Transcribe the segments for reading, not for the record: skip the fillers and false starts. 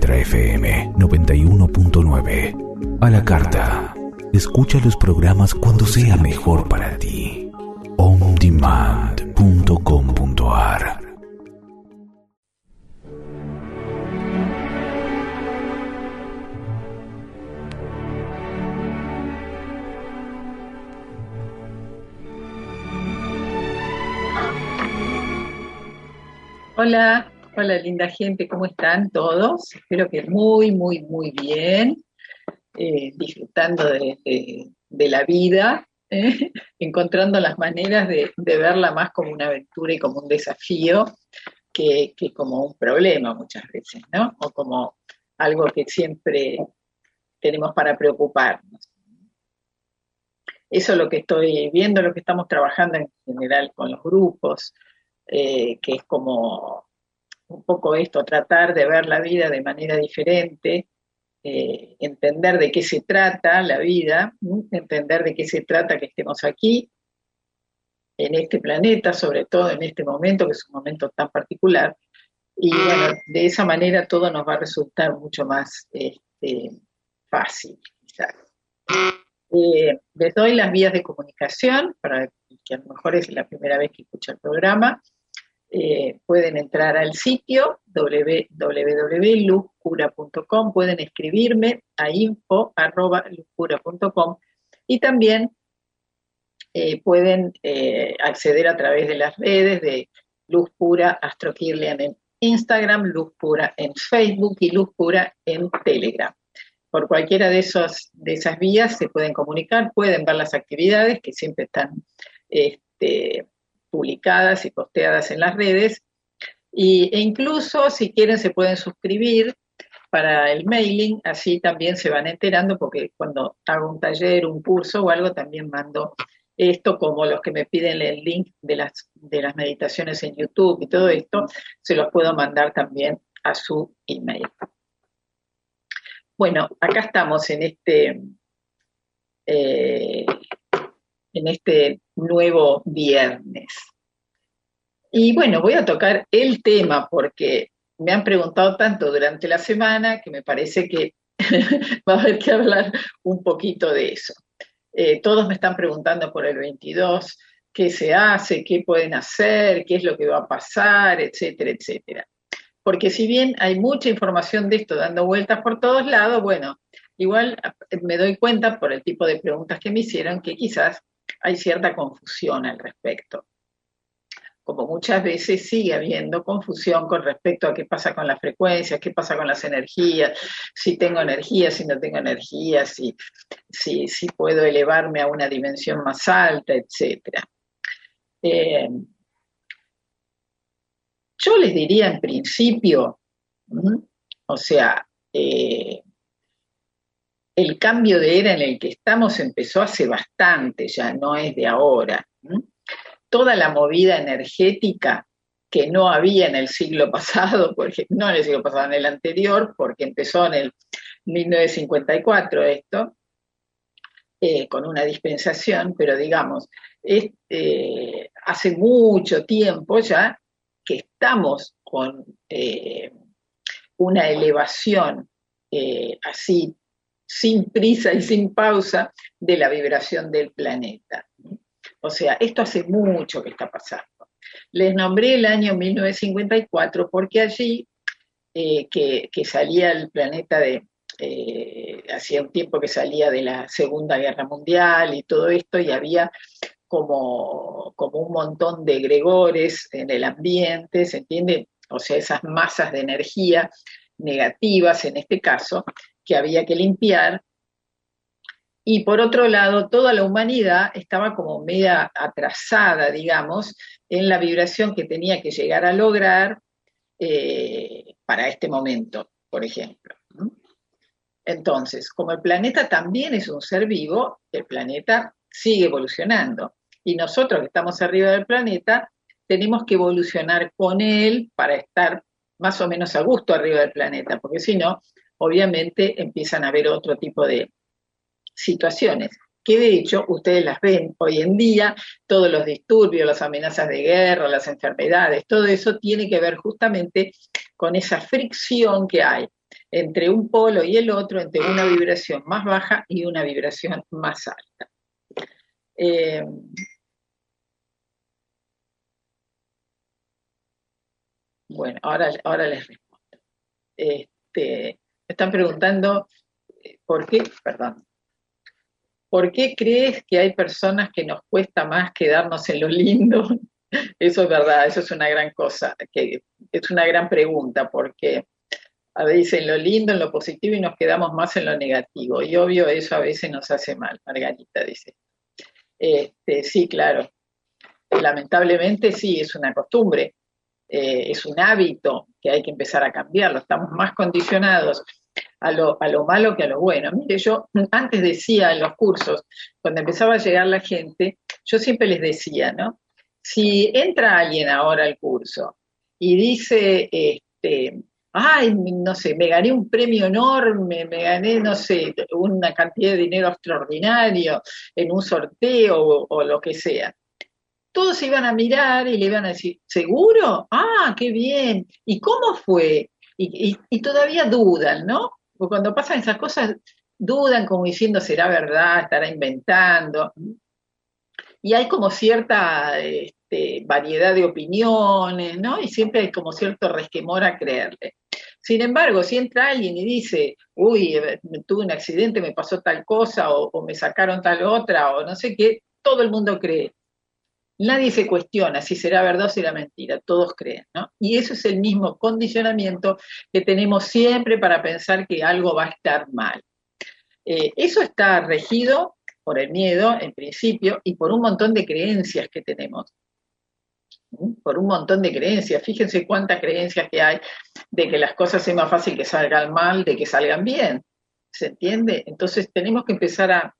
Nuestra FM 91.9. A la carta. Escucha los programas cuando sea mejor para ti. ondemand.com.ar. Hola, hola linda gente, ¿cómo están todos? Espero que muy bien, disfrutando de la vida, encontrando las maneras de verla más como una aventura y como un desafío que como un problema muchas veces, ¿no? O como algo que siempre tenemos para preocuparnos. Eso es lo que estoy viendo, lo que estamos trabajando en general con los grupos, que es como un poco esto, tratar de ver la vida de manera diferente, entender de qué se trata la vida, entender de qué se trata que estemos aquí, en este planeta, sobre todo en este momento, que es un momento tan particular, y bueno, de esa manera todo nos va a resultar mucho más fácil, quizás. Les doy las vías de comunicación, para que a lo mejor es la primera vez que escucha el programa. Pueden entrar al sitio www.luzcura.com, pueden escribirme a info@luzcura.com y también pueden acceder a través de las redes de Luz Pura Astro Kirlian en Instagram, Luz Pura en Facebook y Luz Pura en Telegram. Por cualquiera de esas vías se pueden comunicar, pueden ver las actividades que siempre están publicadas y posteadas en las redes, e incluso si quieren se pueden suscribir para el mailing, así también se van enterando, porque cuando hago un taller, un curso o algo, también mando esto, como los que me piden el link de las meditaciones en YouTube y todo esto, se los puedo mandar también a su email. Bueno, acá estamos en este nuevo viernes. Y bueno, voy a tocar el tema porque me han preguntado tanto durante la semana que me parece que va a haber que hablar un poquito de eso. Todos me están preguntando por el 22, qué se hace, qué pueden hacer, qué es lo que va a pasar, etcétera, etcétera. Porque si bien hay mucha información de esto dando vueltas por todos lados, bueno, igual me doy cuenta por el tipo de preguntas que me hicieron que quizás hay cierta confusión al respecto. Como muchas veces sigue habiendo confusión con respecto a qué pasa con las frecuencias, qué pasa con las energías, si tengo energía, si no tengo energía, si puedo elevarme a una dimensión más alta, etc. Yo les diría en principio, o sea, el cambio de era en el que estamos empezó hace bastante, ya no es de ahora. Toda la movida energética que no había en el siglo pasado, porque no en el siglo pasado, en el anterior, porque empezó en el 1954 esto, con una dispensación, pero digamos, hace mucho tiempo ya que estamos con una elevación así, sin prisa y sin pausa, de la vibración del planeta. O sea, esto hace mucho que está pasando. Les nombré el año 1954 porque allí, que salía el planeta hacía un tiempo que salía de la Segunda Guerra Mundial y todo esto, y había como un montón de egregores en el ambiente, ¿se entiende? O sea, esas masas de energía negativas, en este caso, que había que limpiar. Y por otro lado, toda la humanidad estaba como media atrasada, digamos, en la vibración que tenía que llegar a lograr para este momento, por ejemplo. Entonces, como el planeta también es un ser vivo, el planeta sigue evolucionando. Y nosotros que estamos arriba del planeta, tenemos que evolucionar con él para estar más o menos a gusto arriba del planeta, porque si no, obviamente empiezan a haber otro tipo de situaciones, que de hecho ustedes las ven hoy en día, todos los disturbios, las amenazas de guerra, las enfermedades, todo eso tiene que ver justamente con esa fricción que hay entre un polo y el otro, entre una vibración más baja y una vibración más alta. Bueno, ahora les respondo. Me están preguntando ¿por qué crees que hay personas que nos cuesta más quedarnos en lo lindo? Eso es verdad, eso es una gran cosa, que es una gran pregunta, porque a veces en lo lindo, en lo positivo, y nos quedamos más en lo negativo. Y obvio, eso a veces nos hace mal, Margarita dice. Sí, claro. Lamentablemente sí, es una costumbre, es un hábito que hay que empezar a cambiarlo. Estamos más condicionados a lo malo que a lo bueno. Mire, yo antes decía en los cursos, cuando empezaba a llegar la gente, yo siempre les decía, ¿no? Si entra alguien ahora al curso y dice, ay, no sé, me gané un premio enorme, me gané, no sé, una cantidad de dinero extraordinario en un sorteo o lo que sea. Todos se iban a mirar y le iban a decir, ¿seguro? Ah, qué bien. ¿Y cómo fue? Y todavía dudan, ¿no? Porque cuando pasan esas cosas, dudan como diciendo, ¿será verdad? ¿Estará inventando? Y hay como cierta variedad de opiniones, ¿no? Y siempre hay como cierto resquemor a creerle. Sin embargo, si entra alguien y dice, uy, tuve un accidente, me pasó tal cosa, o me sacaron tal otra, o no sé qué, todo el mundo cree. Nadie se cuestiona si será verdad o será mentira, todos creen, ¿no? Y eso es el mismo condicionamiento que tenemos siempre para pensar que algo va a estar mal. Eso está regido por el miedo, en principio, y por un montón de creencias que tenemos. Por un montón de creencias. Fíjense cuántas creencias que hay de que las cosas es más fácil que salgan mal, de que salgan bien. ¿Se entiende? Entonces tenemos que empezar a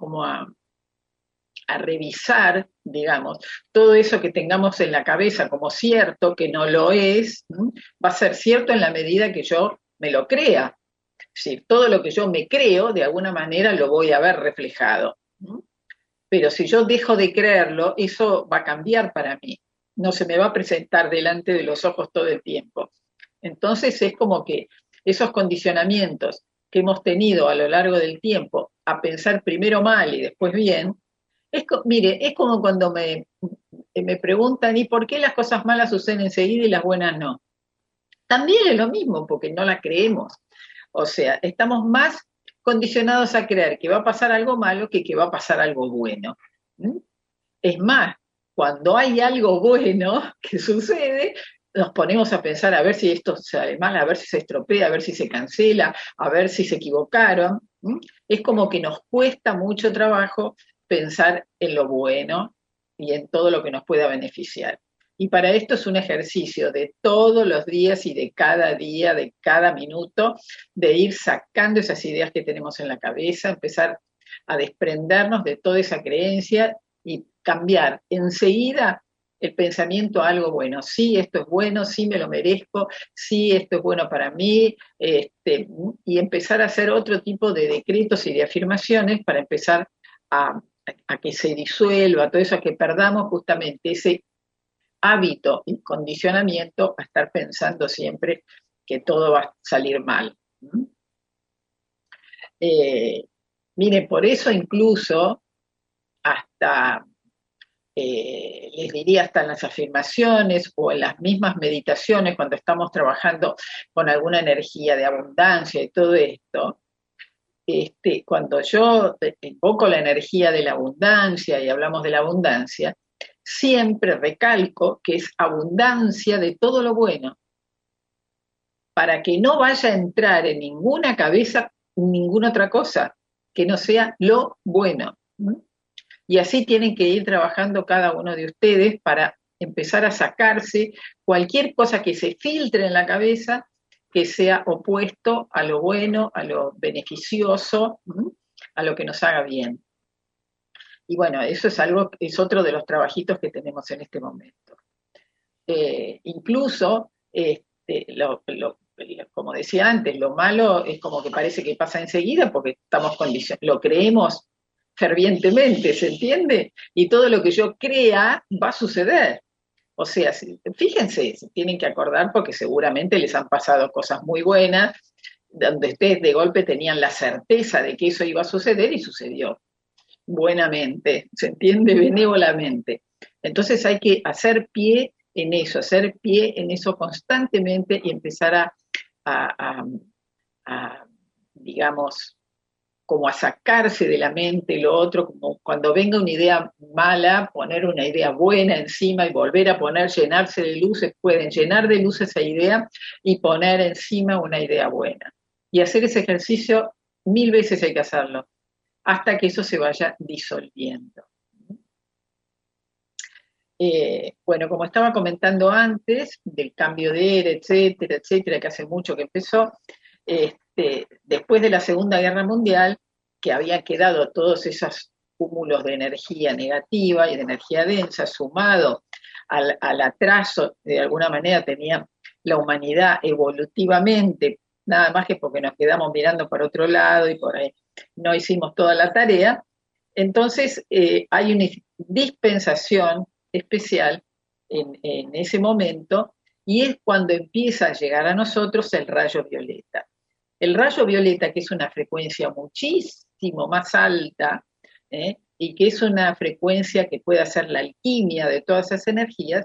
revisar, digamos, todo eso que tengamos en la cabeza como cierto, que no lo es, va a ser cierto en la medida que yo me lo crea. Es decir, todo lo que yo me creo, de alguna manera lo voy a ver reflejado. Pero si yo dejo de creerlo, eso va a cambiar para mí. No se me va a presentar delante de los ojos todo el tiempo. Entonces es como que esos condicionamientos que hemos tenido a lo largo del tiempo a pensar primero mal y después bien, mire, es como cuando me preguntan, ¿y por qué las cosas malas suceden enseguida y las buenas no? También es lo mismo, porque no la creemos. O sea, estamos más condicionados a creer que va a pasar algo malo que va a pasar algo bueno. Es más, cuando hay algo bueno que sucede, nos ponemos a pensar a ver si esto sale mal, a ver si se estropea, a ver si se cancela, a ver si se equivocaron. Es como que nos cuesta mucho trabajo pensar en lo bueno y en todo lo que nos pueda beneficiar. Y para esto es un ejercicio de todos los días y de cada minuto, de ir sacando esas ideas que tenemos en la cabeza, empezar a desprendernos de toda esa creencia y cambiar enseguida el pensamiento a algo bueno. Sí, esto es bueno, sí me lo merezco, sí, esto es bueno para mí, y empezar a hacer otro tipo de decretos y de afirmaciones para empezar a que se disuelva todo eso, a que perdamos justamente ese hábito y condicionamiento a estar pensando siempre que todo va a salir mal. Miren, por eso incluso hasta, les diría hasta en las afirmaciones o en las mismas meditaciones, cuando estamos trabajando con alguna energía de abundancia y todo esto, cuando yo invoco la energía de la abundancia y hablamos de la abundancia, siempre recalco que es abundancia de todo lo bueno, para que no vaya a entrar en ninguna cabeza ninguna otra cosa que no sea lo bueno. Y así tienen que ir trabajando cada uno de ustedes para empezar a sacarse cualquier cosa que se filtre en la cabeza que sea opuesto a lo bueno, a lo beneficioso, a lo que nos haga bien. Y bueno, eso es otro de los trabajitos que tenemos en este momento. Incluso, como decía antes, lo malo es como que parece que pasa enseguida porque lo creemos fervientemente, ¿se entiende? Y todo lo que yo crea va a suceder. O sea, fíjense, se tienen que acordar porque seguramente les han pasado cosas muy buenas donde ustedes de golpe tenían la certeza de que eso iba a suceder y sucedió buenamente, ¿se entiende? Benévolamente. Entonces hay que hacer pie en eso constantemente y empezar a digamos, como a sacarse de la mente lo otro, como cuando venga una idea mala, poner una idea buena encima y volver a poner, llenarse de luces, pueden llenar de luz esa idea y poner encima una idea buena. Y hacer ese ejercicio 1000 veces hay que hacerlo, hasta que eso se vaya disolviendo. Bueno, como estaba comentando antes, del cambio de era, etcétera, etcétera, que hace mucho que empezó, después de la Segunda Guerra Mundial, que había quedado todos esos cúmulos de energía negativa y de energía densa, sumado al atraso, de alguna manera tenía la humanidad evolutivamente, nada más que porque nos quedamos mirando por otro lado y por ahí no hicimos toda la tarea. Entonces hay una dispensación especial en ese momento, y es cuando empieza a llegar a nosotros el rayo violeta. El rayo violeta, que es una frecuencia muchísimo más alta, y que es una frecuencia que puede hacer la alquimia de todas esas energías,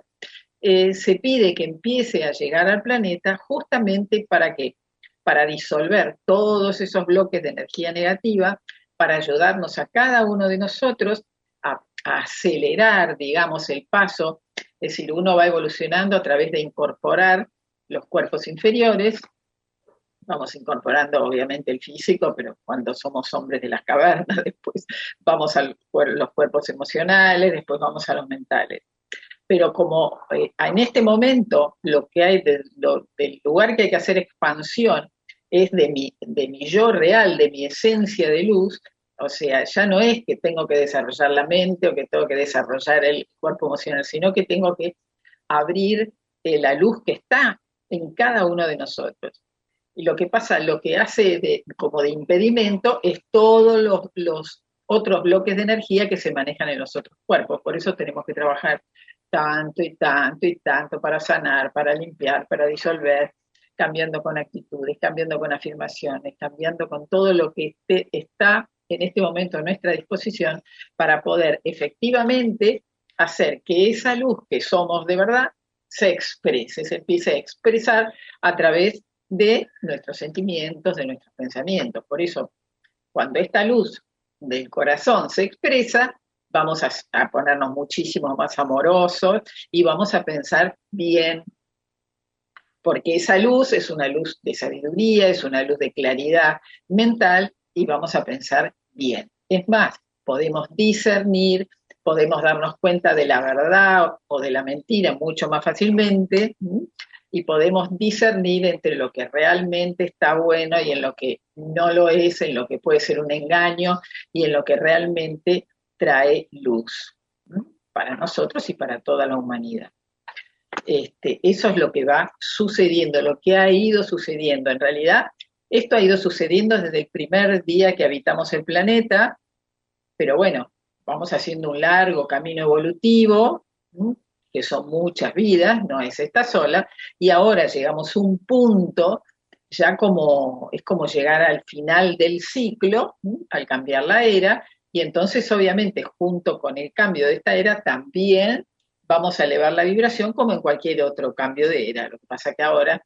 se pide que empiece a llegar al planeta justamente ¿para qué? Para disolver todos esos bloques de energía negativa, para ayudarnos a cada uno de nosotros a acelerar, digamos, el paso. Es decir, uno va evolucionando a través de incorporar los cuerpos inferiores, vamos incorporando obviamente el físico, pero cuando somos hombres de las cavernas, después vamos a los cuerpos emocionales, después vamos a los mentales. Pero como en este momento lo que hay del lugar que hay que hacer expansión es de mi yo real, de mi esencia de luz, o sea, ya no es que tengo que desarrollar la mente o que tengo que desarrollar el cuerpo emocional, sino que tengo que abrir la luz que está en cada uno de nosotros. Y lo que pasa, lo que hace como de impedimento es todos los otros bloques de energía que se manejan en los otros cuerpos. Por eso tenemos que trabajar tanto y tanto y tanto para sanar, para limpiar, para disolver, cambiando con actitudes, cambiando con afirmaciones, cambiando con todo lo que está en este momento a nuestra disposición para poder efectivamente hacer que esa luz que somos de verdad se exprese, se empiece a expresar a través de nuestros sentimientos, de nuestros pensamientos. Por eso, cuando esta luz del corazón se expresa, vamos a ponernos muchísimo más amorosos y vamos a pensar bien, porque esa luz es una luz de sabiduría, es una luz de claridad mental y vamos a pensar bien. Es más, podemos discernir, podemos darnos cuenta de la verdad o de la mentira mucho más fácilmente, y podemos discernir entre lo que realmente está bueno y en lo que no lo es, en lo que puede ser un engaño y en lo que realmente trae luz para nosotros y para toda la humanidad. Eso es lo que va sucediendo, lo que ha ido sucediendo. En realidad, esto ha ido sucediendo desde el primer día que habitamos el planeta, pero bueno, vamos haciendo un largo camino evolutivo, que son muchas vidas, no es esta sola, y ahora llegamos a un punto, ya es como llegar al final del ciclo, al cambiar la era, y entonces obviamente junto con el cambio de esta era también vamos a elevar la vibración como en cualquier otro cambio de era. Lo que pasa que ahora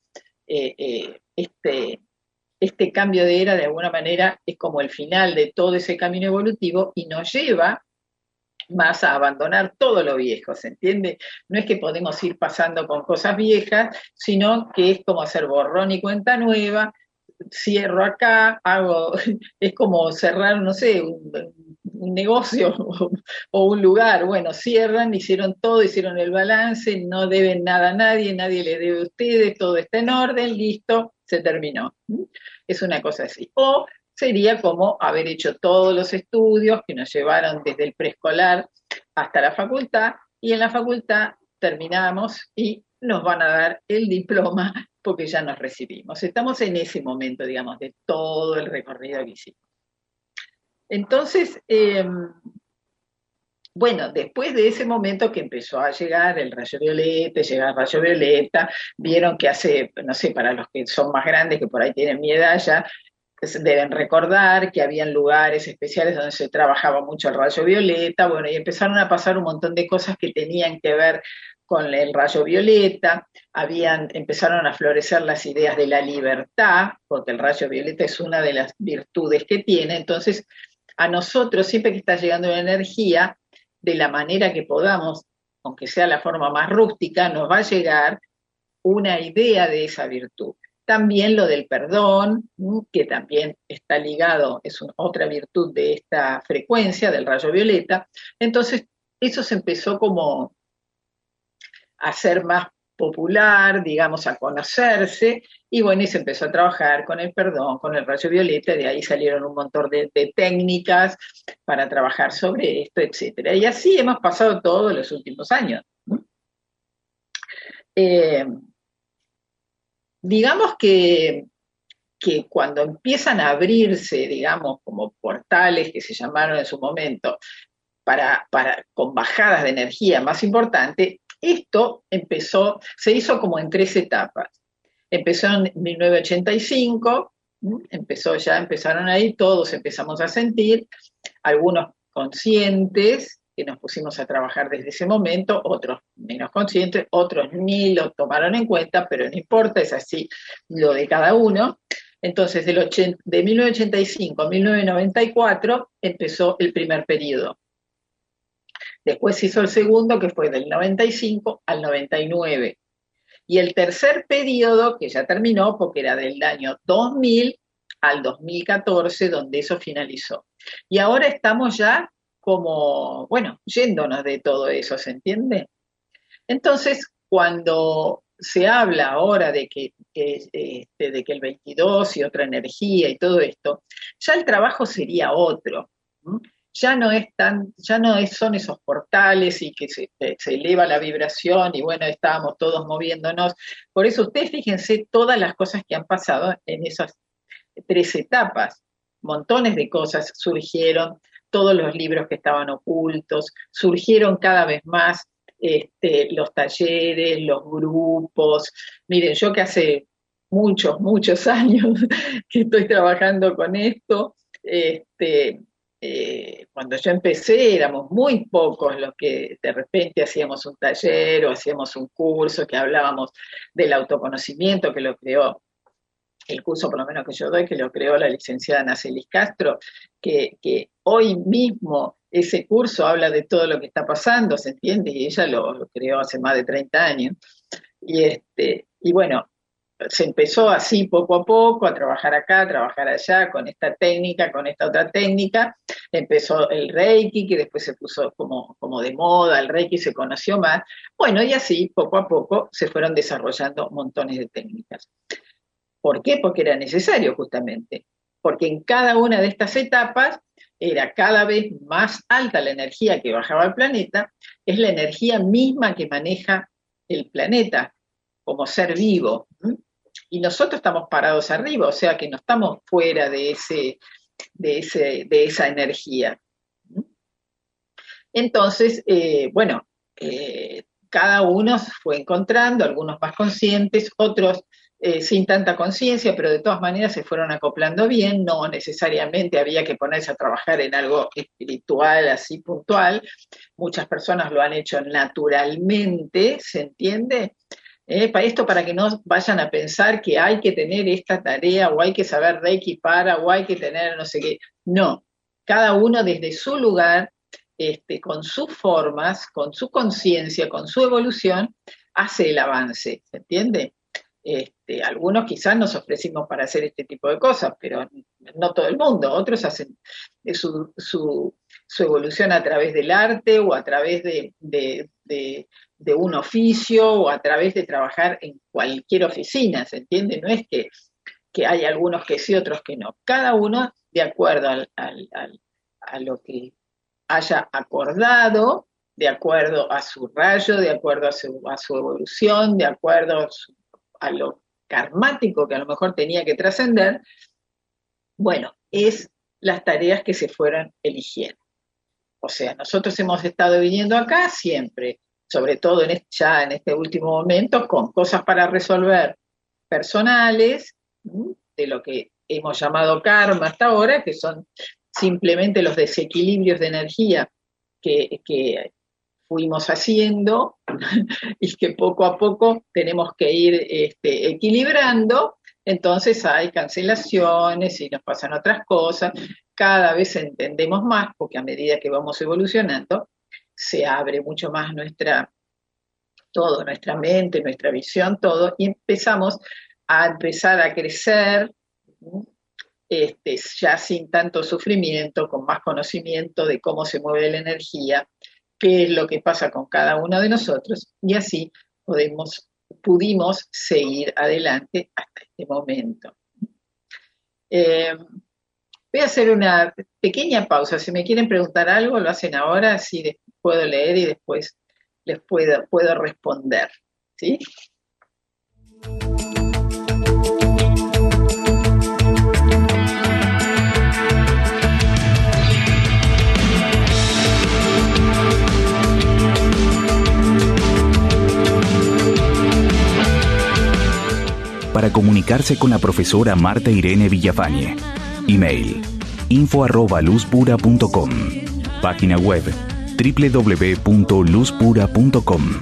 este cambio de era de alguna manera es como el final de todo ese camino evolutivo y nos lleva más a abandonar todo lo viejo, ¿se entiende? No es que podemos ir pasando con cosas viejas, sino que es como hacer borrón y cuenta nueva, cierro acá, es como cerrar, no sé, un negocio o un lugar, bueno, cierran, hicieron todo, hicieron el balance, no deben nada a nadie, nadie les debe a ustedes, todo está en orden, listo, se terminó. Es una cosa así. O sería como haber hecho todos los estudios que nos llevaron desde el preescolar hasta la facultad, y en la facultad terminamos y nos van a dar el diploma porque ya nos recibimos. Estamos en ese momento, digamos, de todo el recorrido que hicimos. Entonces, Bueno, después de ese momento que empezó a llegar el rayo violeta, llega el rayo violeta, vieron que hace, no sé, para los que son más grandes, que por ahí tienen mi edad ya, deben recordar que habían lugares especiales donde se trabajaba mucho el rayo violeta, bueno, y empezaron a pasar un montón de cosas que tenían que ver con el rayo violeta, empezaron a florecer las ideas de la libertad, porque el rayo violeta es una de las virtudes que tiene, entonces a nosotros, siempre que está llegando la energía, de la manera que podamos, aunque sea la forma más rústica, nos va a llegar una idea de esa virtud. También lo del perdón, que también está ligado, es otra virtud de esta frecuencia del rayo violeta. Entonces, eso se empezó como a ser más popular, digamos, a conocerse, y bueno, y se empezó a trabajar con el perdón, con el rayo violeta, de ahí salieron un montón de técnicas para trabajar sobre esto, etcétera. Y así hemos pasado todos los últimos años. Digamos que cuando empiezan a abrirse, digamos, como portales que se llamaron en su momento, con bajadas de energía más importantes, esto se hizo como en 3 etapas. Empezó en 1985, empezaron ahí, todos empezamos a sentir, algunos conscientes, que nos pusimos a trabajar desde ese momento, otros menos conscientes, otros ni lo tomaron en cuenta, pero no importa, es así lo de cada uno. Entonces, de 1985 a 1994 empezó el primer periodo. Después se hizo el segundo, que fue del 95 al 99. Y el tercer periodo, que ya terminó, porque era del año 2000 al 2014, donde eso finalizó. Y ahora estamos ya como, bueno, yéndonos de todo eso, ¿se entiende? Entonces, cuando se habla ahora de que el 22 y otra energía y todo esto, ya el trabajo sería otro. Ya no son esos portales y que se eleva la vibración y bueno, estábamos todos moviéndonos. Por eso ustedes fíjense todas las cosas que han pasado en esas 3 etapas. Montones de cosas surgieron, todos los libros que estaban ocultos, surgieron cada vez más los talleres, los grupos. Miren, yo que hace muchos años que estoy trabajando con esto, cuando yo empecé éramos muy pocos los que de repente hacíamos un taller o hacíamos un curso que hablábamos del autoconocimiento, que lo creó el curso, por lo menos que yo doy, que lo creó la licenciada Nacelis Castro, que hoy mismo ese curso habla de todo lo que está pasando, ¿se entiende? Y ella lo creó hace más de 30 años. Y bueno, se empezó así poco a poco a trabajar acá, a trabajar allá, con esta técnica, con esta otra técnica. Empezó el Reiki, que después se puso como de moda, el Reiki se conoció más. Bueno, y así poco a poco se fueron desarrollando montones de técnicas. ¿Por qué? Porque era necesario justamente. Porque en cada una de estas etapas era cada vez más alta la energía que bajaba al planeta, es la energía misma que maneja el planeta como ser vivo. Y nosotros estamos parados arriba, o sea que no estamos fuera de esa energía. Entonces, cada uno fue encontrando, algunos más conscientes, otros sin tanta conciencia, pero de todas maneras se fueron acoplando bien, no necesariamente había que ponerse a trabajar en algo espiritual así puntual, muchas personas lo han hecho naturalmente, ¿se entiende? Para que no vayan a pensar que hay que tener esta tarea o hay que saber Reiki o hay que tener no sé qué. No, cada uno desde su lugar, con sus formas, con su conciencia, con su evolución, hace el avance, ¿se entiende? Algunos quizás nos ofrecimos para hacer este tipo de cosas, pero no todo el mundo. Otros hacen su evolución a través del arte o a través de un oficio o a través de trabajar en cualquier oficina, ¿se entiende? No es que hay algunos que sí, otros que no. Cada uno de acuerdo a lo que haya acordado, de acuerdo a su rayo, de acuerdo a su evolución, de acuerdo a lo karmático que a lo mejor tenía que trascender, bueno, es las tareas que se fueron eligiendo. O sea, nosotros hemos estado viniendo acá siempre, sobre todo ya en este último momento, con cosas para resolver personales, de lo que hemos llamado karma hasta ahora, que son simplemente los desequilibrios de energía que fuimos haciendo y que poco a poco tenemos que ir equilibrando. Entonces hay cancelaciones y nos pasan otras cosas, cada vez entendemos más, porque a medida que vamos evolucionando, se abre mucho más nuestra mente, nuestra visión, todo, y empezar a crecer, ya sin tanto sufrimiento, con más conocimiento de cómo se mueve la energía, qué es lo que pasa con cada uno de nosotros, y así pudimos seguir adelante hasta este momento. Voy a hacer una pequeña pausa. Si me quieren preguntar algo, lo hacen ahora, así puedo leer y después les puedo responder, ¿sí? Para comunicarse con la profesora Marta Irene Villafañe. Email: info@luzpura.com. Página web: www.luzpura.com.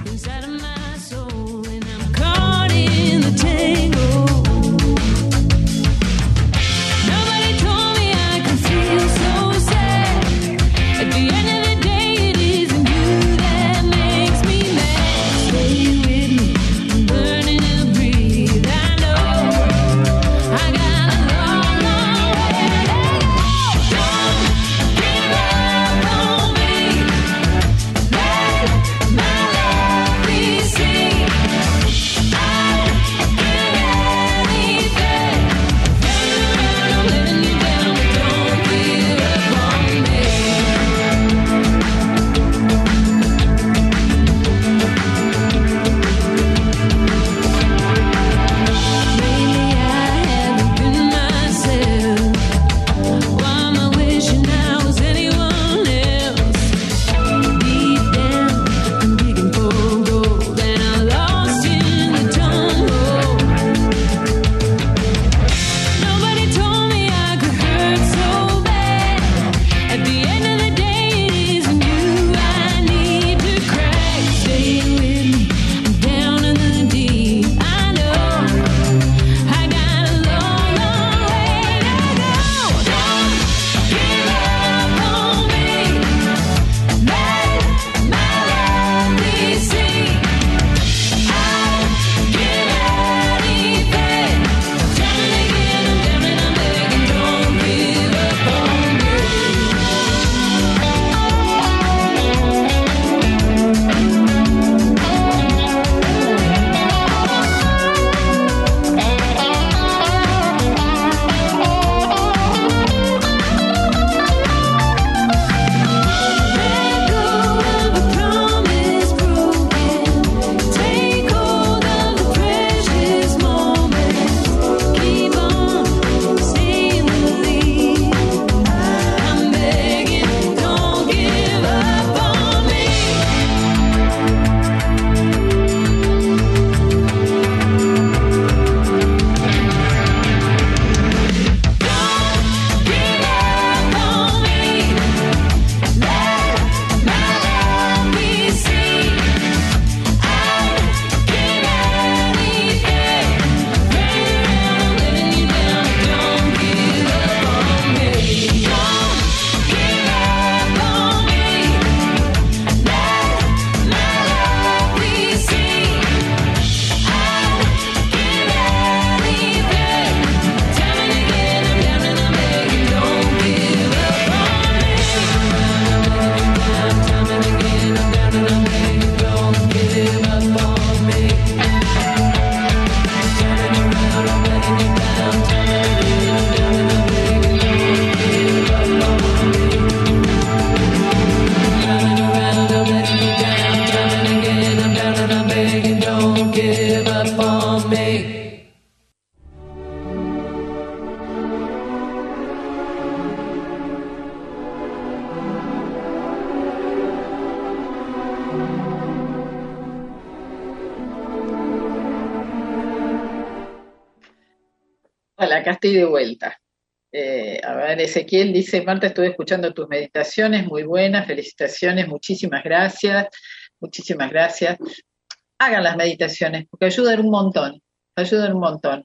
Hola, acá estoy de vuelta. A ver, Ezequiel dice, Marta, estuve escuchando tus meditaciones, muy buenas, felicitaciones, muchísimas gracias. Hagan las meditaciones, porque ayudan un montón, ayudan un montón.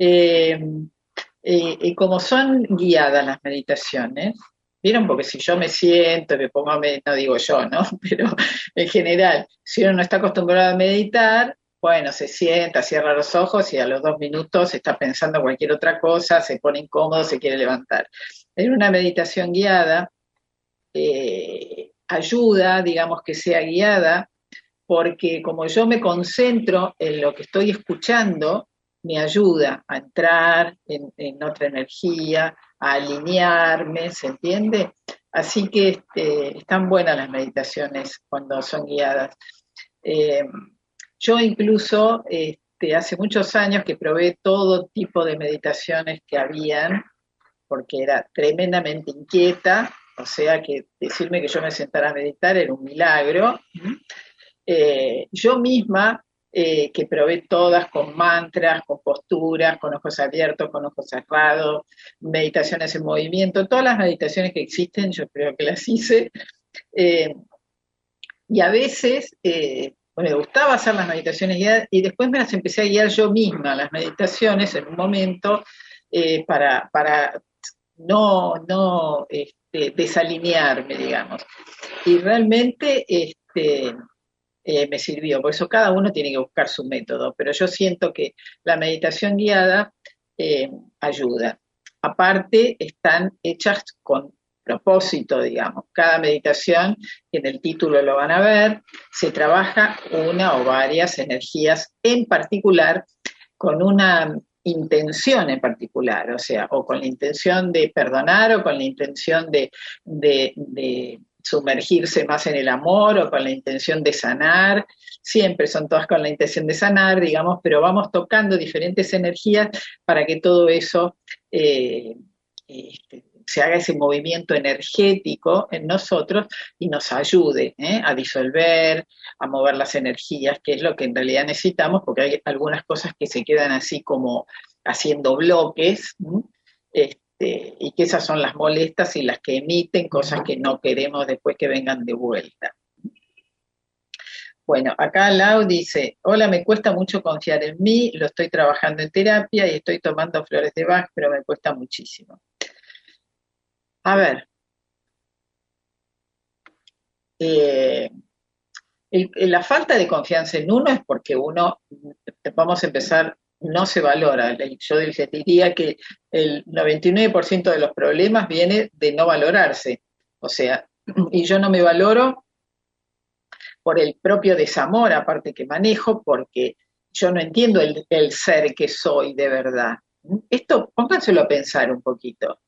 Y como son guiadas las meditaciones, ¿vieron? Porque si yo me siento, me pongo no digo yo, ¿no? Pero en general, si uno no está acostumbrado a meditar, bueno, se sienta, cierra los ojos y a los 2 minutos está pensando cualquier otra cosa, se pone incómodo, se quiere levantar. En una meditación guiada, ayuda, digamos, que sea guiada, porque como yo me concentro en lo que estoy escuchando, me ayuda a entrar en otra energía, a alinearme, ¿se entiende? Así que están buenas las meditaciones cuando son guiadas. Yo incluso hace muchos años que probé todo tipo de meditaciones que habían, porque era tremendamente inquieta, o sea que decirme que yo me sentara a meditar era un milagro. Yo misma, que probé todas con mantras, con posturas, con ojos abiertos, con ojos cerrados, meditaciones en movimiento, todas las meditaciones que existen, yo creo que las hice. Y a veces me gustaba hacer las meditaciones guiadas y después me las empecé a guiar yo misma, las meditaciones, en un momento, para no desalinearme, digamos. Y realmente me sirvió. Por eso cada uno tiene que buscar su método, pero yo siento que la meditación guiada ayuda. Aparte, están hechas con propósito, digamos. Cada meditación, en el título lo van a ver, se trabaja una o varias energías en particular con una intención en particular, o sea, o con la intención de perdonar o con la intención de sumergirse más en el amor o con la intención de sanar, siempre son todas con la intención de sanar, digamos, pero vamos tocando diferentes energías para que todo eso se haga ese movimiento energético en nosotros y nos ayude a disolver, a mover las energías, que es lo que en realidad necesitamos, porque hay algunas cosas que se quedan así como haciendo bloques, y que esas son las molestas y las que emiten cosas que no queremos después que vengan de vuelta. Bueno, acá Lau dice, hola, me cuesta mucho confiar en mí, lo estoy trabajando en terapia y estoy tomando flores de Bach, pero me cuesta muchísimo. A ver, la falta de confianza en uno es porque uno, vamos a empezar, no se valora. Yo diría que el 99% de los problemas viene de no valorarse. O sea, y yo no me valoro por el propio desamor, aparte que manejo, porque yo no entiendo el ser que soy de verdad. Esto, pónganselo a pensar un poquito.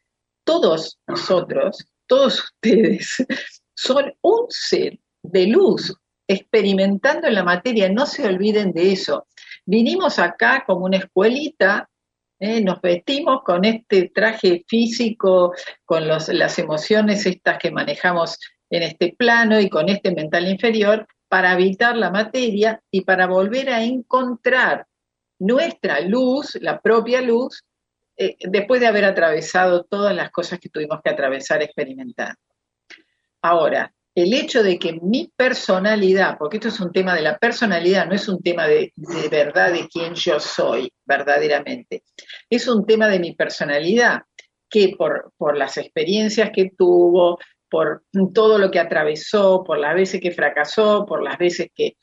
Todos nosotros, todos ustedes, son un ser de luz, experimentando en la materia, no se olviden de eso. Vinimos acá como una escuelita, nos vestimos con este traje físico, con las emociones estas que manejamos en este plano y con este mental inferior, para habitar la materia y para volver a encontrar nuestra luz, la propia luz, después de haber atravesado todas las cosas que tuvimos que atravesar experimentando. Ahora, el hecho de que mi personalidad, porque esto es un tema de la personalidad, no es un tema de verdad de quién yo soy verdaderamente, es un tema de mi personalidad, que por las experiencias que tuvo, por todo lo que atravesó, por las veces que fracasó, por las veces que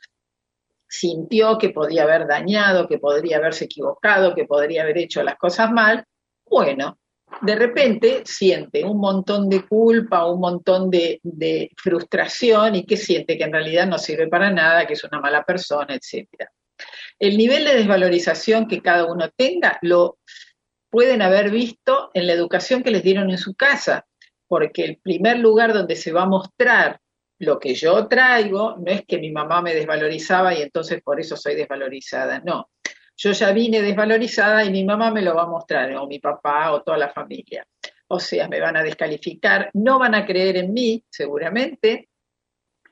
sintió que podía haber dañado, que podría haberse equivocado, que podría haber hecho las cosas mal, bueno, de repente siente un montón de culpa, un montón de frustración y que siente que en realidad no sirve para nada, que es una mala persona, etc. El nivel de desvalorización que cada uno tenga lo pueden haber visto en la educación que les dieron en su casa, porque el primer lugar donde se va a mostrar lo que yo traigo no es que mi mamá me desvalorizaba y entonces por eso soy desvalorizada, no. Yo ya vine desvalorizada y mi mamá me lo va a mostrar, o mi papá, o toda la familia. O sea, me van a descalificar, no van a creer en mí, seguramente,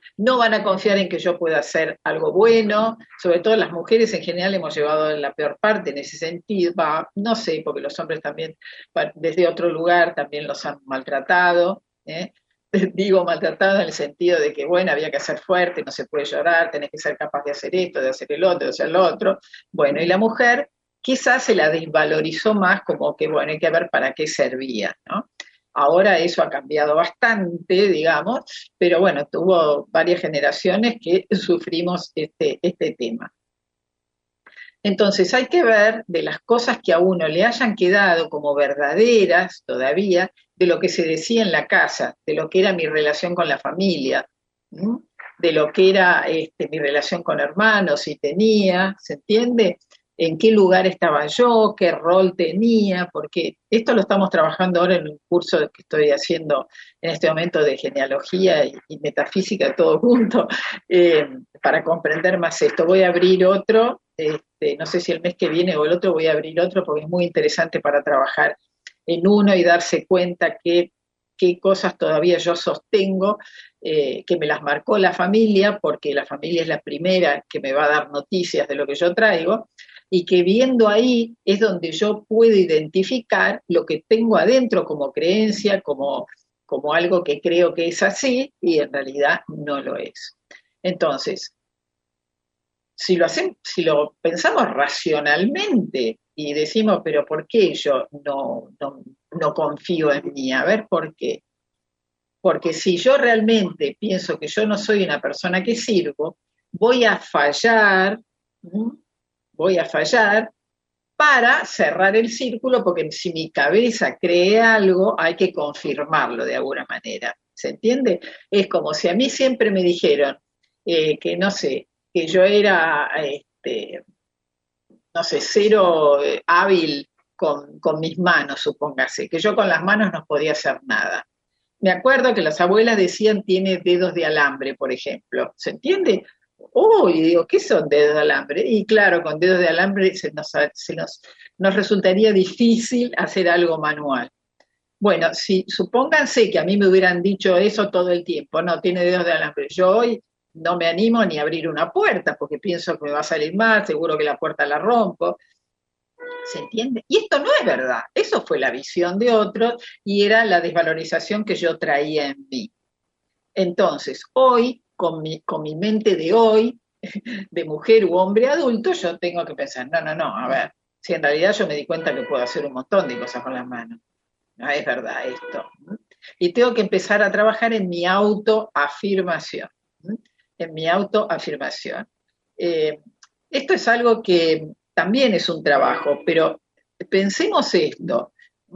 no van a confiar en que yo pueda hacer algo bueno, sobre todo las mujeres en general hemos llevado la peor parte en ese sentido, no sé, porque los hombres también, desde otro lugar, también los han maltratado, ¿eh? Digo maltratado en el sentido de que, bueno, había que ser fuerte, no se puede llorar, tenés que ser capaz de hacer esto, de hacer el otro, de hacer lo otro. Bueno, y la mujer quizás se la desvalorizó más como que, bueno, hay que ver para qué servía, ¿no? Ahora eso ha cambiado bastante, digamos, pero bueno, tuvo varias generaciones que sufrimos este tema. Entonces hay que ver de las cosas que a uno le hayan quedado como verdaderas todavía, de lo que se decía en la casa, de lo que era mi relación con la familia, ¿sí? De lo que era mi relación con hermanos, si tenía, ¿se entiende? En qué lugar estaba yo, qué rol tenía, porque esto lo estamos trabajando ahora en un curso que estoy haciendo en este momento de genealogía y metafísica, todo junto, para comprender más esto. Voy a abrir otro, no sé si el mes que viene o el otro voy a abrir otro, porque es muy interesante para trabajar en uno y darse cuenta qué cosas todavía yo sostengo, que me las marcó la familia, porque la familia es la primera que me va a dar noticias de lo que yo traigo, y que viendo ahí es donde yo puedo identificar lo que tengo adentro como creencia, como algo que creo que es así, y en realidad no lo es. Entonces, si lo pensamos racionalmente y decimos, pero ¿por qué yo no confío en mí? A ver, ¿por qué? Porque si yo realmente pienso que yo no soy una persona que sirvo, voy a fallar para cerrar el círculo, porque si mi cabeza cree algo, hay que confirmarlo de alguna manera. ¿Se entiende? Es como si a mí siempre me dijeron que, no sé, que yo era, no sé, cero hábil con mis manos, supóngase, que yo con las manos no podía hacer nada. Me acuerdo que las abuelas decían tiene dedos de alambre, por ejemplo. ¿Se entiende? Y digo, ¿qué son dedos de alambre? Y claro, con dedos de alambre nos resultaría difícil hacer algo manual. Bueno, supónganse que a mí me hubieran dicho eso todo el tiempo, no, tiene dedos de alambre. Yo hoy no me animo ni a abrir una puerta, porque pienso que me va a salir mal, seguro que la puerta la rompo. ¿Se entiende? Y esto no es verdad, eso fue la visión de otros y era la desvalorización que yo traía en mí. Entonces, hoy, con mi mente de hoy, de mujer u hombre adulto, yo tengo que pensar, no, a ver, si en realidad yo me di cuenta que puedo hacer un montón de cosas con las manos. No es verdad esto. Y tengo que empezar a trabajar en mi autoafirmación. En mi autoafirmación. Esto es algo que también es un trabajo, pero pensemos esto,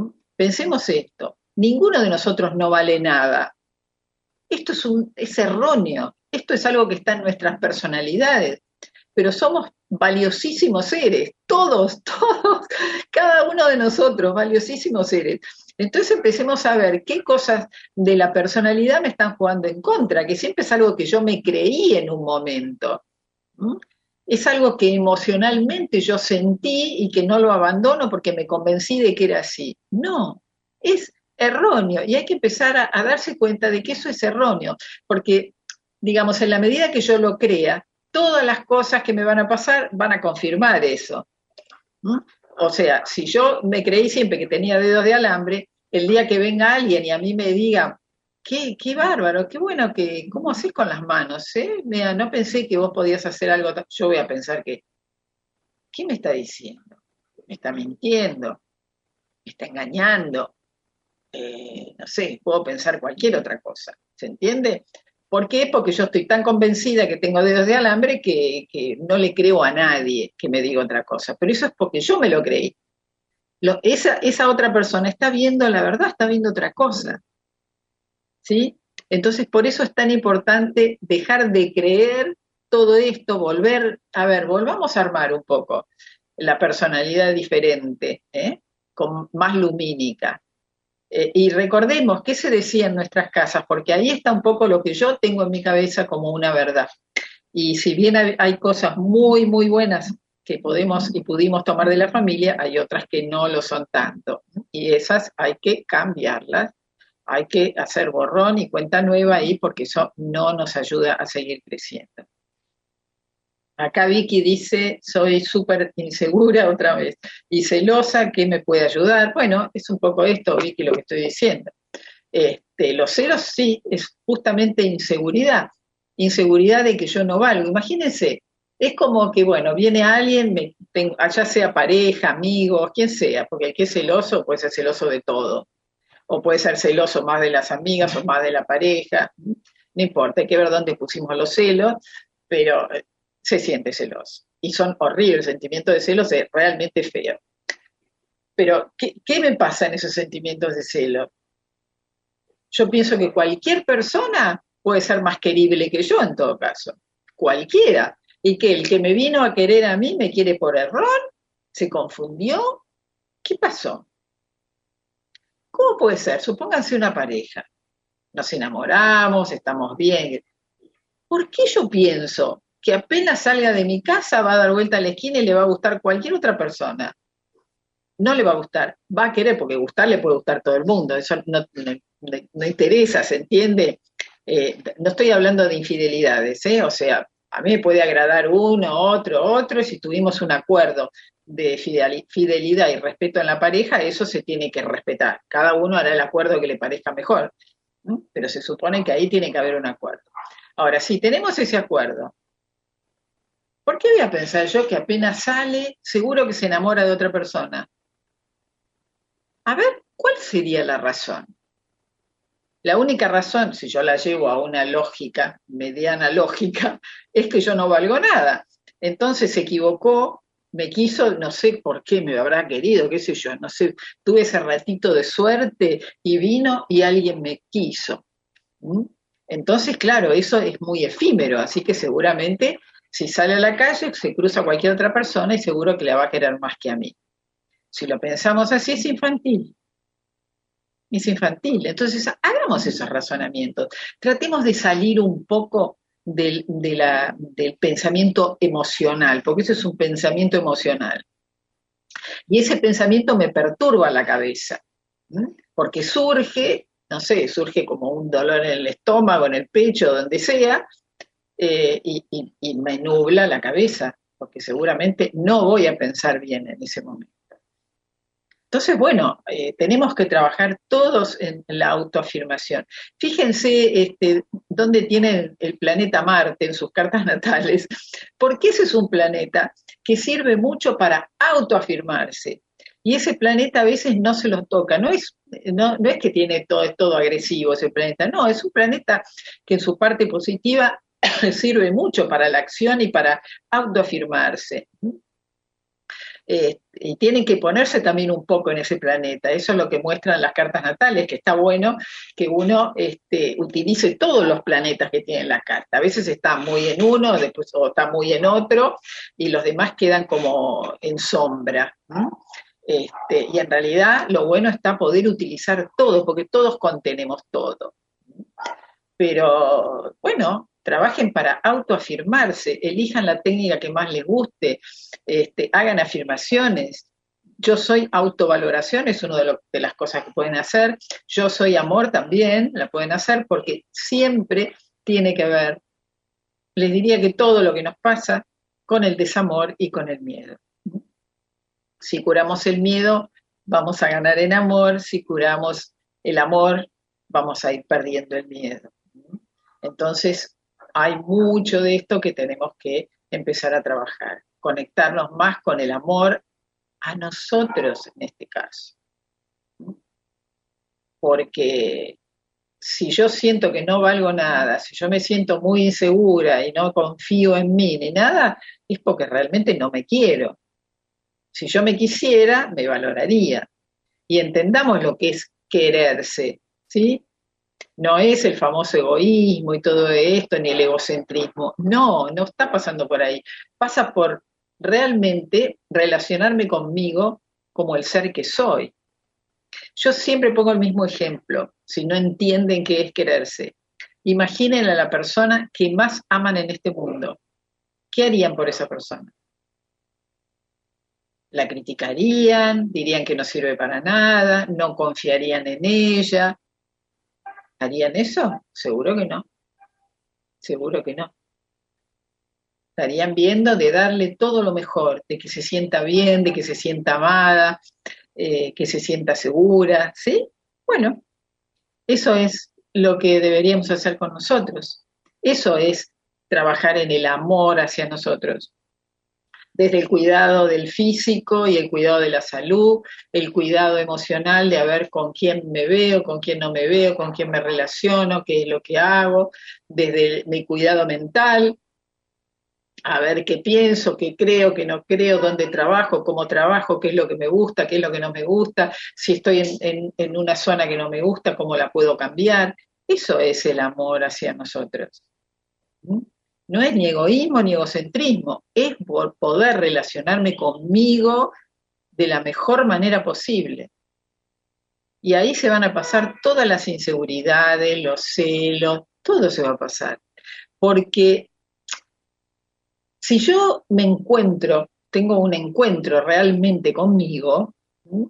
ninguno de nosotros no vale nada. Esto es erróneo, esto es algo que está en nuestras personalidades, pero somos valiosísimos seres, todos, cada uno de nosotros, valiosísimos seres. Entonces empecemos a ver qué cosas de la personalidad me están jugando en contra, que siempre es algo que yo me creí en un momento. Es algo que emocionalmente yo sentí y que no lo abandono porque me convencí de que era así. No, es erróneo y hay que empezar a darse cuenta de que eso es erróneo, porque, digamos, en la medida que yo lo crea, todas las cosas que me van a pasar van a confirmar eso. O sea, si yo me creí siempre que tenía dedos de alambre, el día que venga alguien y a mí me diga, qué bárbaro, qué bueno, ¿cómo haces con las manos? Mira, no pensé que vos podías hacer algo, yo voy a pensar que, ¿qué me está diciendo? ¿Me está mintiendo? ¿Me está engañando? No sé, puedo pensar cualquier otra cosa, ¿se entiende? ¿Por qué? Porque yo estoy tan convencida que tengo dedos de alambre que no le creo a nadie que me diga otra cosa. Pero eso es porque yo me lo creí. Esa otra persona está viendo la verdad, está viendo otra cosa. ¿Sí? Entonces, por eso es tan importante dejar de creer todo esto, volvamos a armar un poco la personalidad diferente, con más lumínica. Y recordemos qué se decía en nuestras casas, porque ahí está un poco lo que yo tengo en mi cabeza como una verdad. Y si bien hay cosas muy, muy buenas que podemos y pudimos tomar de la familia, hay otras que no lo son tanto. Y esas hay que cambiarlas hay que hacer borrón y cuenta nueva ahí porque eso no nos ayuda a seguir creciendo. Acá Vicky dice, soy súper insegura otra vez y celosa, ¿qué me puede ayudar? Bueno, es un poco esto, Vicky, lo que estoy diciendo. Los celos sí, es justamente inseguridad, inseguridad de que yo no valgo. Imagínense, es como que, bueno, viene alguien, ya sea pareja, amigos, quien sea, porque el que es celoso puede ser celoso de todo, o puede ser celoso más de las amigas o más de la pareja, no importa, hay que ver dónde pusimos los celos, pero se siente celoso. Y son horribles, el sentimiento de celos es realmente feo. Pero, ¿qué me pasa en esos sentimientos de celos? Yo pienso que cualquier persona puede ser más querible que yo en todo caso, cualquiera. Y que el que me vino a querer a mí me quiere por error, se confundió. ¿Qué pasó? ¿Cómo puede ser? Supónganse una pareja. Nos enamoramos, estamos bien. ¿Por qué yo pienso que apenas salga de mi casa va a dar vuelta a la esquina y le va a gustar cualquier otra persona? No le va a gustar, va a querer, porque gustar le puede gustar a todo el mundo, eso no interesa, ¿se entiende? No estoy hablando de infidelidades, o sea, a mí me puede agradar uno, otro, y si tuvimos un acuerdo de fidelidad y respeto en la pareja, eso se tiene que respetar, cada uno hará el acuerdo que le parezca mejor, ¿no? Pero se supone que ahí tiene que haber un acuerdo. Ahora, si tenemos ese acuerdo, ¿por qué voy a pensar yo que apenas sale, seguro que se enamora de otra persona? A ver, ¿cuál sería la razón? La única razón, si yo la llevo a una lógica, mediana lógica, es que yo no valgo nada. Entonces se equivocó, me quiso, no sé por qué me habrá querido, qué sé yo, no sé, tuve ese ratito de suerte y vino y alguien me quiso. Entonces, claro, eso es muy efímero, así que seguramente si sale a la calle se cruza a cualquier otra persona y seguro que la va a querer más que a mí. Si lo pensamos así, es infantil. Es infantil. Entonces, hagamos esos razonamientos. Tratemos de salir un poco del pensamiento emocional, porque eso es un pensamiento emocional. Y ese pensamiento me perturba la cabeza, porque surge, no sé, surge como un dolor en el estómago, en el pecho, donde sea, y me nubla la cabeza, porque seguramente no voy a pensar bien en ese momento. Entonces, bueno, tenemos que trabajar todos en la autoafirmación. Fíjense dónde tienen el planeta Marte en sus cartas natales, porque ese es un planeta que sirve mucho para autoafirmarse. Y ese planeta a veces no se los toca, no es que tiene todo agresivo ese planeta, no, es un planeta que en su parte positiva sirve mucho para la acción y para autoafirmarse. Y tienen que ponerse también un poco en ese planeta. Eso es lo que muestran las cartas natales, que está bueno que uno utilice todos los planetas que tiene la carta. A veces está muy en uno, después o está muy en otro, y los demás quedan como en sombra. Y en realidad lo bueno está poder utilizar todo, porque todos contenemos todo. Pero bueno, trabajen para autoafirmarse, elijan la técnica que más les guste, hagan afirmaciones. Yo soy autovaloración, es una de las cosas que pueden hacer. Yo soy amor también, la pueden hacer porque siempre tiene que ver, les diría que todo lo que nos pasa con el desamor y con el miedo. Si curamos el miedo, vamos a ganar en amor. Si curamos el amor, vamos a ir perdiendo el miedo. Entonces, hay mucho de esto que tenemos que empezar a trabajar, conectarnos más con el amor a nosotros en este caso. Porque si yo siento que no valgo nada, si yo me siento muy insegura y no confío en mí ni nada, es porque realmente no me quiero. Si yo me quisiera, me valoraría. Y entendamos lo que es quererse, ¿sí? No es el famoso egoísmo y todo esto, ni el egocentrismo. No está pasando por ahí. Pasa por realmente relacionarme conmigo como el ser que soy. Yo siempre pongo el mismo ejemplo, si no entienden qué es quererse. Imaginen a la persona que más aman en este mundo. ¿Qué harían por esa persona? La criticarían, dirían que no sirve para nada, no confiarían en ella. ¿Harían eso? Seguro que no, seguro que no. Estarían viendo de darle todo lo mejor, de que se sienta bien, de que se sienta amada, que se sienta segura, ¿sí? Bueno, eso es lo que deberíamos hacer con nosotros. Eso es trabajar en el amor hacia nosotros. Desde el cuidado del físico y el cuidado de la salud, el cuidado emocional de a ver con quién me veo, con quién no me veo, con quién me relaciono, qué es lo que hago, desde mi cuidado mental, a ver qué pienso, qué creo, qué no creo, dónde trabajo, cómo trabajo, qué es lo que me gusta, qué es lo que no me gusta, si estoy en una zona que no me gusta, cómo la puedo cambiar. Eso es el amor hacia nosotros. ¿Mm? No es ni egoísmo ni egocentrismo, es por poder relacionarme conmigo de la mejor manera posible. Y ahí se van a pasar todas las inseguridades, los celos, todo se va a pasar. Porque si yo me encuentro, tengo un encuentro realmente conmigo, ¿sí?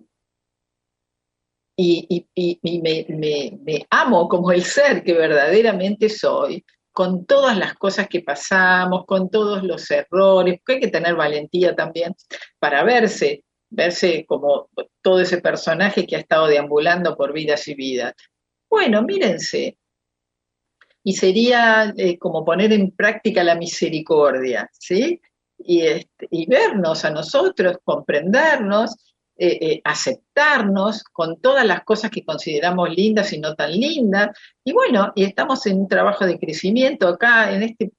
y me amo como el ser que verdaderamente soy, con todas las cosas que pasamos, con todos los errores, porque hay que tener valentía también para verse como todo ese personaje que ha estado deambulando por vidas y vidas. Bueno, mírense, y sería como poner en práctica la misericordia, ¿sí? Y vernos a nosotros, comprendernos, aceptarnos con todas las cosas que consideramos lindas y no tan lindas. Y bueno, y estamos en un trabajo de crecimiento acá,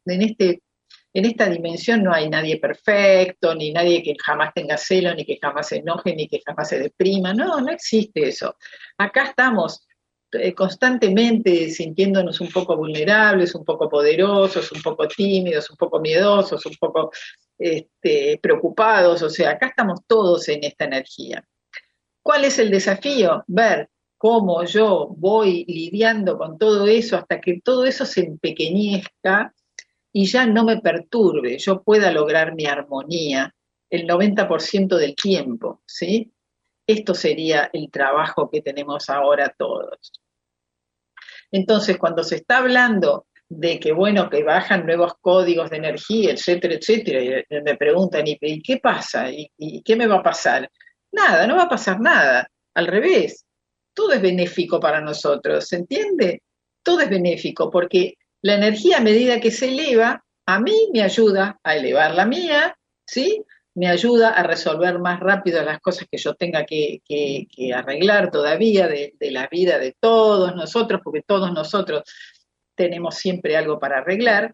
en esta dimensión no hay nadie perfecto, ni nadie que jamás tenga celo, ni que jamás se enoje, ni que jamás se deprima. No, no existe eso. Acá estamos constantemente sintiéndonos un poco vulnerables, un poco poderosos, un poco tímidos, un poco miedosos, un poco preocupados, o sea, acá estamos todos en esta energía. ¿Cuál es el desafío? Ver cómo yo voy lidiando con todo eso hasta que todo eso se empequeñezca y ya no me perturbe, yo pueda lograr mi armonía el 90% del tiempo, ¿sí? Esto sería el trabajo que tenemos ahora todos. Entonces, cuando se está hablando de que, bueno, que bajan nuevos códigos de energía, etcétera, y me preguntan, ¿y qué pasa? ¿Y qué me va a pasar? Nada, no va a pasar nada. Al revés, todo es benéfico para nosotros, ¿se entiende? Todo es benéfico, porque la energía a medida que se eleva, a mí me ayuda a elevar la mía, ¿sí? Me ayuda a resolver más rápido las cosas que yo tenga que arreglar todavía de la vida de todos nosotros, porque todos nosotros tenemos siempre algo para arreglar,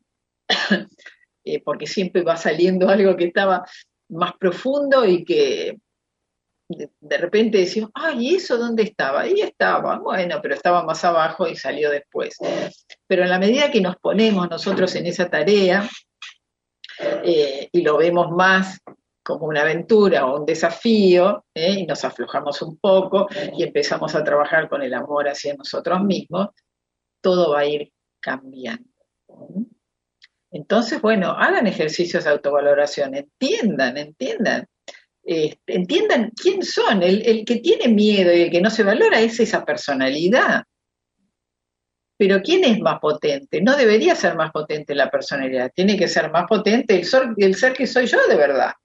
porque siempre va saliendo algo que estaba más profundo y que de repente decimos, ay, ¿y eso dónde estaba? Ahí estaba, bueno, pero estaba más abajo y salió después. Pero en la medida que nos ponemos nosotros en esa tarea y lo vemos más como una aventura o un desafío, y nos aflojamos un poco y empezamos a trabajar con el amor hacia nosotros mismos, todo va a ir cambiando. Entonces, bueno, hagan ejercicios de autovaloración, entiendan quién son. El que tiene miedo y el que no se valora es esa personalidad. Pero ¿quién es más potente? No debería ser más potente la personalidad, tiene que ser más potente el ser que soy yo de verdad.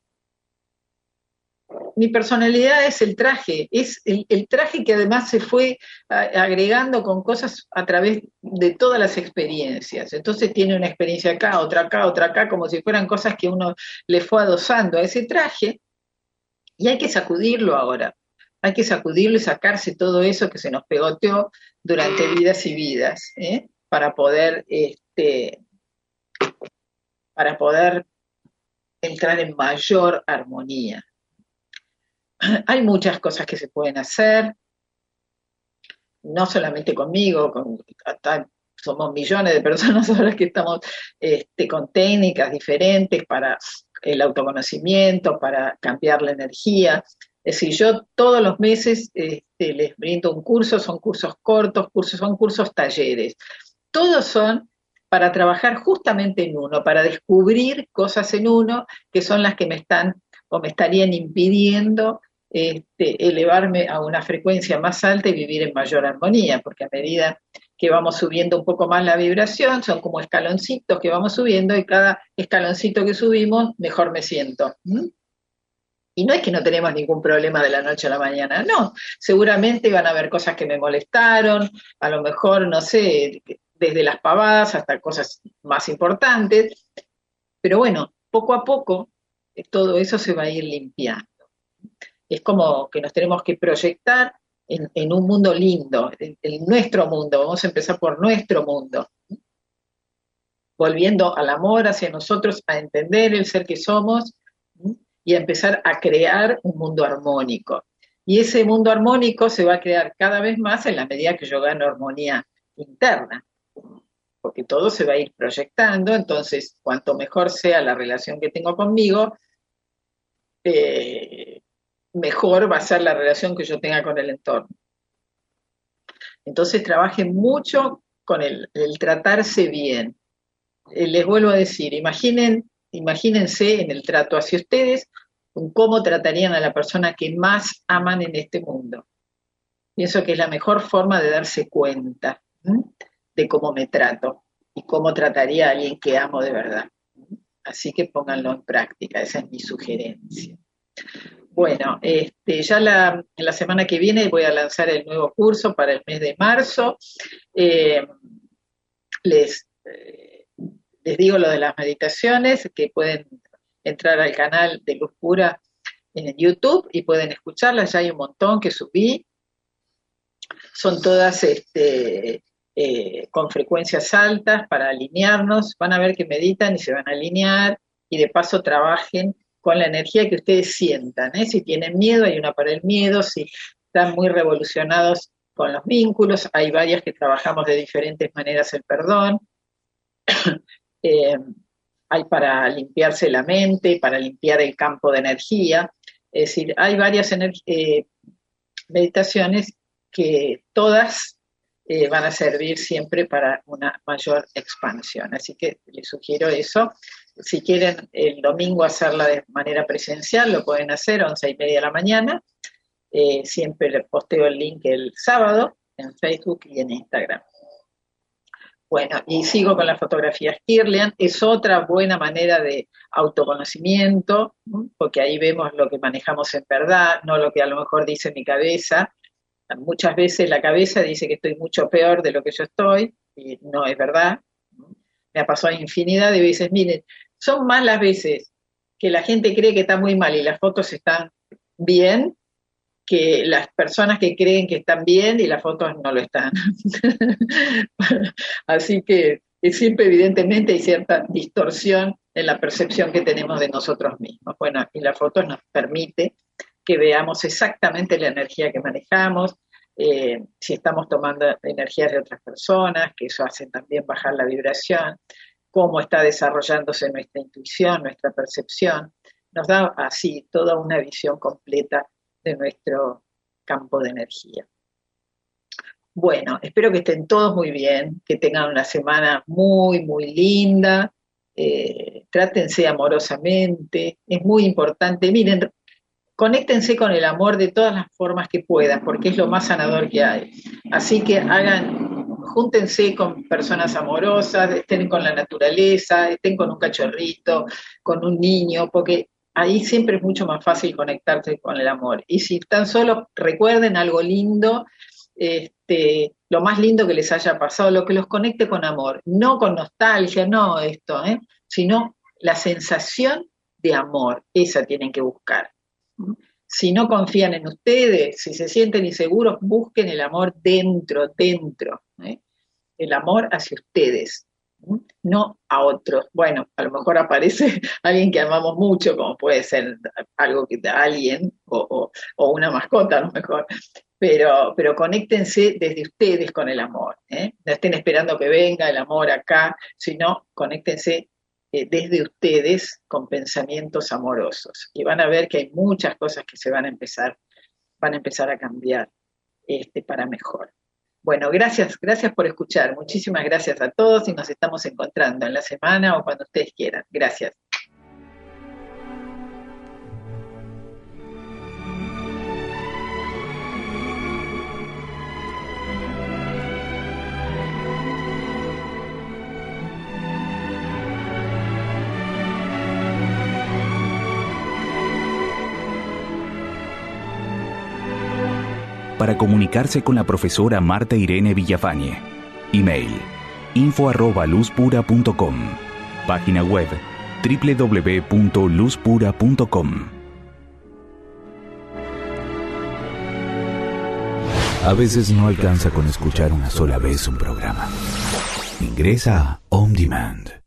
Mi personalidad es el traje, es el traje que además se fue agregando con cosas a través de todas las experiencias. Entonces tiene una experiencia acá, otra acá, como si fueran cosas que uno le fue adosando a ese traje, y hay que sacudirlo ahora. Hay que sacudirlo y sacarse todo eso que se nos pegoteó durante vidas y vidas, para poder entrar en mayor armonía. Hay muchas cosas que se pueden hacer, no solamente conmigo, somos millones de personas ahora que estamos con técnicas diferentes para el autoconocimiento, para cambiar la energía. Es decir, yo todos los meses les brindo un curso, son cursos cortos, son cursos talleres. Todos son para trabajar justamente en uno, para descubrir cosas en uno que son las que me están o me estarían impidiendo elevarme a una frecuencia más alta y vivir en mayor armonía, porque a medida que vamos subiendo un poco más la vibración, son como escaloncitos que vamos subiendo y cada escaloncito que subimos, mejor me siento. Y no es que no tenemos ningún problema de la noche a la mañana, no, seguramente van a haber cosas que me molestaron, a lo mejor, no sé, desde las pavadas hasta cosas más importantes, pero bueno, poco a poco todo eso se va a ir limpiando. Es como que nos tenemos que proyectar en un mundo lindo, en nuestro mundo, vamos a empezar por nuestro mundo, volviendo al amor hacia nosotros, a entender el ser que somos y a empezar a crear un mundo armónico. Y ese mundo armónico se va a crear cada vez más en la medida que yo gano armonía interna, porque todo se va a ir proyectando, entonces cuanto mejor sea la relación que tengo conmigo, mejor va a ser la relación que yo tenga con el entorno. Entonces trabajen mucho con el tratarse bien. Les vuelvo a decir, imagínense en el trato hacia ustedes cómo tratarían a la persona que más aman en este mundo. Pienso que es la mejor forma de darse cuenta de cómo me trato y cómo trataría a alguien que amo de verdad. Así que pónganlo en práctica, esa es mi sugerencia. Bueno, ya la semana que viene voy a lanzar el nuevo curso para el mes de marzo. Les digo lo de las meditaciones, que pueden entrar al canal de Luz Pura en YouTube y pueden escucharlas, ya hay un montón que subí. Son todas con frecuencias altas para alinearnos. Van a ver que meditan y se van a alinear y de paso trabajen con la energía que ustedes sientan, Si tienen miedo, hay una para el miedo, si están muy revolucionados con los vínculos, hay varias que trabajamos de diferentes maneras el perdón, hay para limpiarse la mente, para limpiar el campo de energía, es decir, hay varias meditaciones que todas van a servir siempre para una mayor expansión, así que les sugiero eso. Si quieren el domingo hacerla de manera presencial, lo pueden hacer, 11:30 de la mañana. Siempre les posteo el link el sábado en Facebook y en Instagram. Bueno, y sigo con las fotografías Kirlian. Es otra buena manera de autoconocimiento, porque ahí vemos lo que manejamos en verdad, no lo que a lo mejor dice mi cabeza. Muchas veces la cabeza dice que estoy mucho peor de lo que yo estoy, y no es verdad. Me ha pasado infinidad de veces. Miren, son más las veces que la gente cree que está muy mal y las fotos están bien, que las personas que creen que están bien y las fotos no lo están. Así que siempre evidentemente hay cierta distorsión en la percepción que tenemos de nosotros mismos. Bueno, y las fotos nos permite que veamos exactamente la energía que manejamos, si estamos tomando energías de otras personas, que eso hace también bajar la vibración, cómo está desarrollándose nuestra intuición, nuestra percepción, nos da así toda una visión completa de nuestro campo de energía. Bueno, espero que estén todos muy bien, que tengan una semana muy, muy linda, trátense amorosamente, es muy importante, miren, conéctense con el amor de todas las formas que puedan, porque es lo más sanador que hay. Así que júntense con personas amorosas, estén con la naturaleza, estén con un cachorrito, con un niño, porque ahí siempre es mucho más fácil conectarse con el amor. Y si están solos, recuerden algo lindo, lo más lindo que les haya pasado, lo que los conecte con amor, no con nostalgia, no esto, sino la sensación de amor, esa tienen que buscar. Si no confían en ustedes, si se sienten inseguros, busquen el amor dentro, el amor hacia ustedes, no a otros. Bueno, a lo mejor aparece alguien que amamos mucho, como puede ser algo que alguien o una mascota a lo mejor, pero conéctense desde ustedes con el amor, no estén esperando que venga el amor acá, sino conéctense desde ustedes con pensamientos amorosos y van a ver que hay muchas cosas que van a empezar a cambiar para mejor. Bueno, gracias por escuchar, muchísimas gracias a todos y nos estamos encontrando en la semana o cuando ustedes quieran. Gracias. para comunicarse con la profesora Marta Irene Villafañe. Email: info@luzpura.com. Página web: www.luzpura.com. A veces no alcanza con escuchar una sola vez un programa. Ingresa a On Demand.